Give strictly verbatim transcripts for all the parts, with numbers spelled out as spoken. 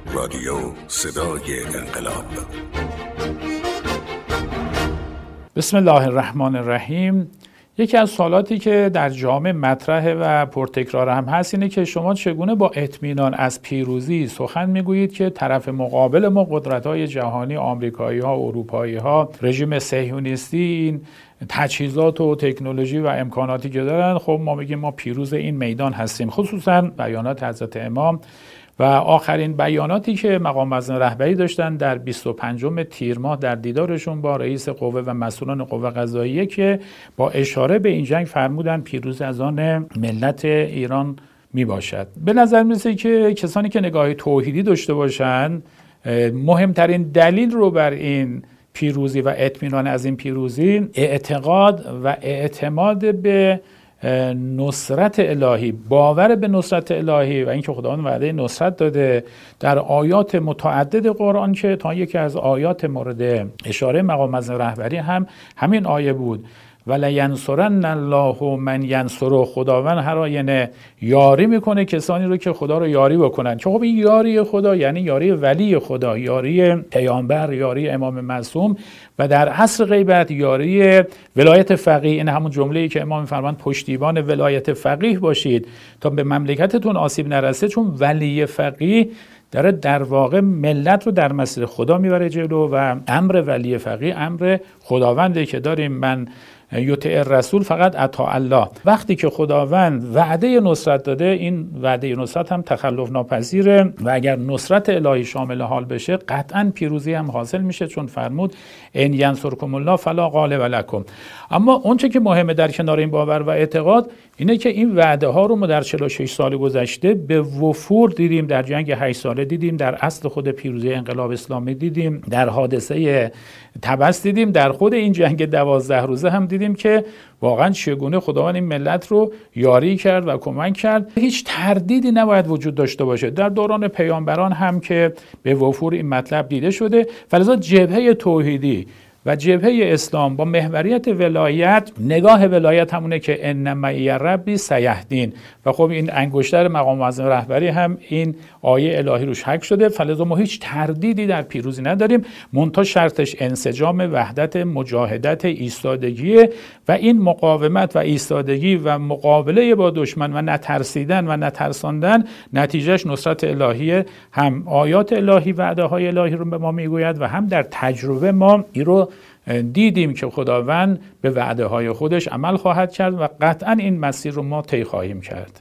رادیو صدای انقلاب. بسم الله الرحمن الرحیم. یکی از سوالاتی که در جامعه مطرحه و پرتکرار هم هست اینه که شما چگونه با اطمینان از پیروزی سخن میگویید که طرف مقابل ما قدرت‌های جهانی، آمریکایی‌ها، اروپایی‌ها، رژیم صهیونیستی، این تجهیزات و تکنولوژی و امکاناتی که دارن، خب ما میگیم ما پیروز این میدان هستیم. خصوصا بیانات حضرت امام و آخرین بیاناتی که مقام معظم رهبری داشتن در بیست و پنجم تیر ماه در دیدارشون با رئیس قوه و مسئولان قوه قضاییه که با اشاره به این جنگ فرمودن پیروز از آن ملت ایران می باشد. به نظر میرسه که کسانی که نگاه توحیدی داشته باشن مهمترین دلیل رو بر این پیروزی و اطمینان از این پیروزی اعتقاد و اعتماد به نصرت الهی، باور به نصرت الهی و اینکه خداوند وعده نصرت داده در آیات متعدد قرآن که تا یکی از آیات مورد اشاره مقام معظم رهبری هم همین آیه بود ولینصرن الله من ینصره. خداوند هر آینه یاری میکنه کسانی رو که خدا رو یاری بکنن. که خب این یاری خدا یعنی یاری ولی خدا، یاری پیامبر، یاری امام معصوم و در عصر غیبت یاری ولایت فقیه. این همون جمله‌ای که امام فرمود پشتیبان ولایت فقیه باشید تا به مملکتتون آسیب نرسه، چون ولی فقیه داره در واقع ملت رو در مسیر خدا میبره جلو و امر ولی فقیه امر خداونده که داریم من یطیع الرسول فقط اطاع الله. وقتی که خداوند وعده نصرت داده، این وعده نصرت هم تخلف ناپذیره و اگر نصرت الهی شامل حال بشه قطعا پیروزی هم حاصل میشه، چون فرمود ان ینصرکم الله فلا غالب لکم. اما اونچه که مهمه در کنار این باور و اعتقاد اینه که این وعده ها رو ما در چهل و شش سال گذشته به وفور دیدیم. در جنگ هشت ساله دیدیم، در اصل خود پیروزی انقلاب اسلامی دیدیم، در حادثه طبس دیدیم، در خود این جنگ دوازده روزه هم دیدیم که واقعا چگونه خداوند این ملت رو یاری کرد و کمک کرد. هیچ تردیدی نباید وجود داشته باشه. در دوران پیامبران هم که به وفور این مطلب دیده شده. فلذا جبهه توحیدی و جبهه اسلام با محوریت ولایت، نگاه ولایت همونه که ان معی ربی سیهدین و خب این انگشتر مقام معظم رهبری هم این آیه الهی روش حک شده. فلذا ما هیچ تردیدی در پیروزی نداریم، منتها شرطش انسجام، وحدت، مجاهدت، ایستادگی و این مقاومت و ایستادگی و مقابله با دشمن و نترسیدن و نترساندن نتیجهش نصرت الهی. هم آیات الهی، وعده های الهی رو به ما میگوید و هم در تجربه ما این رو دیدیم که خداوند به وعده های خودش عمل خواهد کرد و قطعا این مسیر رو ما طی خواهیم کرد.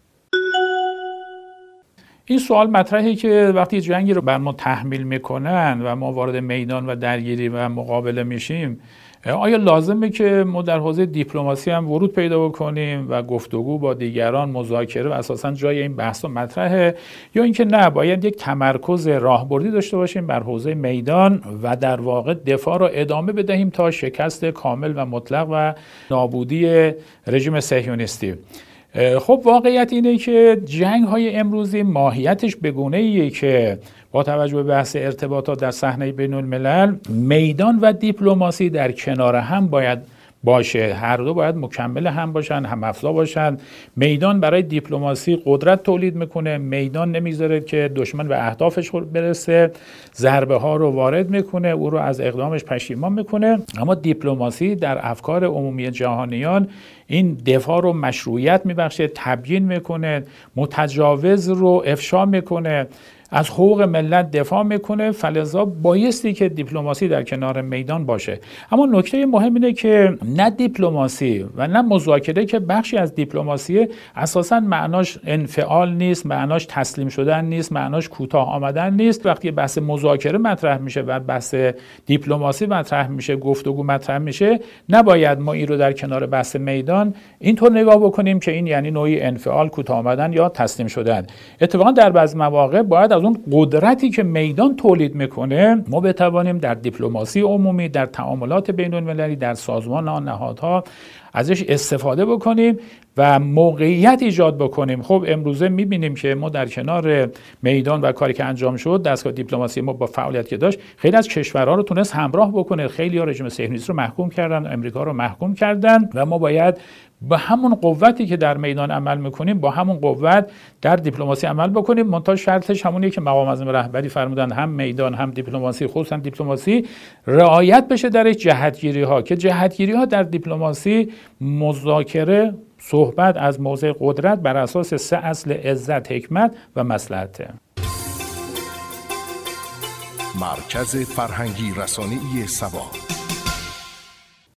این سوال مطرحی که وقتی جنگی رو بر ما تحمیل میکنن و ما وارد میدان و درگیری و مقابله میشیم، آیا لازمه که ما در حوزه دیپلماسی هم ورود پیدا بکنیم و گفتگو با دیگران، مذاکره و اساساً جای این بحث و مطرحه، یا اینکه نه باید یک تمرکز راهبردی داشته باشیم بر حوزه میدان و در واقع دفاع رو ادامه بدهیم تا شکست کامل و مطلق و نابودی رژیم صهیونیستی؟ خب واقعیت اینه که جنگ های امروزی ماهیتش به گونه‌ایه که با توجه به بحث ارتباطات در صحنه بین الملل، میدان و دیپلماسی در کنار هم باید باشه. هر دو باید مکمل هم باشن، هم افزا باشن. میدان برای دیپلماسی قدرت تولید میکنه، میدان نمیذاره که دشمن به اهدافش برسه، ضربه ها رو وارد میکنه، او رو از اقدامش پشیمان میکنه. اما دیپلماسی در افکار عمومی جهانیان این دفاع رو مشروعیت میبخشه، تبیین میکنه، متجاوز رو افشا میکنه، از حقوق ملت دفاع میکنه. فلذا بایستی که دیپلماسی در کنار میدان باشه. اما نکته مهم اینه که نه دیپلماسی و نه مذاکره که بخشی از دیپلماسی اساساً معناش انفعال نیست، معناش تسلیم شدن نیست، معناش کوتاه آمدن نیست. وقتی بحث مذاکره مطرح میشه و بحث دیپلماسی مطرح میشه، گفتگو مطرح میشه، نباید ما این رو در کنار بحث میدان اینطور نگاه بکنیم که این یعنی نوعی انفعال، کوتاه آمدن یا تسلیم شدن. اتفاقا در بعضی مواقع باید از اون قدرتی که میدان تولید میکنه ما بتوانیم در دیپلماسی عمومی، در تعاملات بین المللی، در سازمان آن نهادها ازش استفاده بکنیم و موقعیت ایجاد بکنیم. خب امروزه میبینیم که ما در کنار میدان و کاری که انجام شد، دستگاه دیپلماسی ما با فعالیت که داشت خیلی از کشورها رو تونست همراه بکنه. خیلی ها رژیم صهیونیستی رو محکوم کردن، امریکا رو محکوم کردن و ما باید با همون قوتی که در میدان عمل میکنیم با همون قوت در دیپلماسی عمل بکنیم. منتها شرطش همونیه که مقام معظم رهبری فرمودن، هم میدان هم دیپلماسی، خصوصا دیپلماسی رعایت بشه در جهتگیری ها، که جهتگیری ها در دیپلماسی مذاکره، صحبت از موضع قدرت بر اساس سه اصل عزت، حکمت و مصلحته. مرکز فرهنگی رسانه‌ای سبا.